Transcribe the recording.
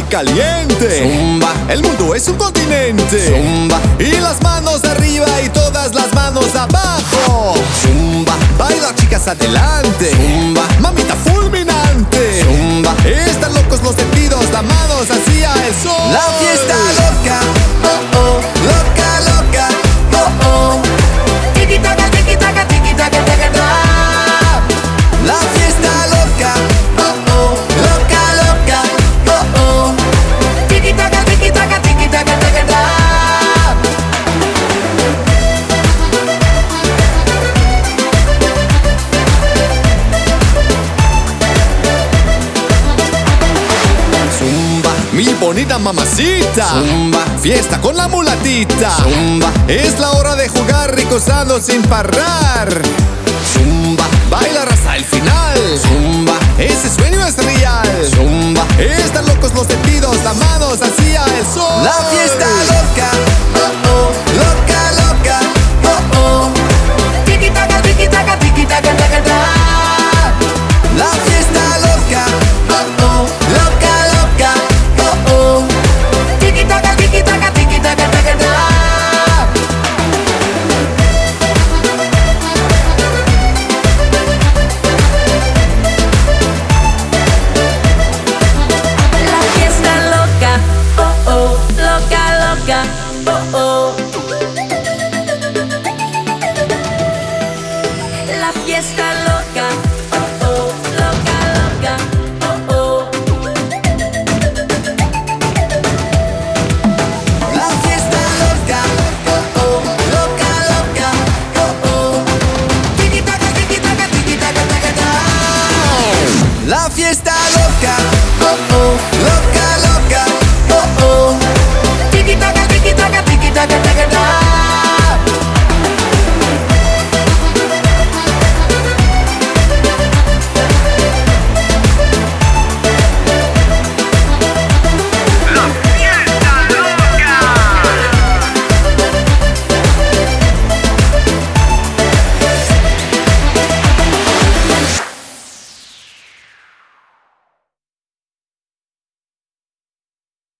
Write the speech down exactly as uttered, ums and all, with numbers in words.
caliente. Zumba. El mundo es un continente. Zumba. Y las manos arriba y todas las manos abajo. Zumba. Baila chicas adelante. Zumba. Mamita fulminante. Zumba. Están locos los sentidos, las manos hacia el sol. La fiesta loca, oh oh, loca, loca, oh oh. Tiki taka, tiki taka, tiki taka, taka, ta. La fiesta loca, oh oh, loca, loca, oh oh. Tiki taka, tiki taka, tiki taka, taka, ta. Zumba. Mi bonita mamacita. Zumba. Fiesta con la mulatita. Zumba. Es la hora de jugar ricosando sin parar. Zumba. Bailar hasta el final. Zumba. Ese sueño es real. Zumba. Están locos los sentidos, las manos hacia el sol. La fiesta loca, oh oh, loca, loca, oh oh. Tiki taka, tiki taka, tiki taka, taka, ta. La fiesta loca, oh oh, loca, loca, oh oh. Tiki taka, tiki taka, tiki taka, taka, ta. La fiesta loca, oh oh, loca, loca, oh oh. La fiesta loca.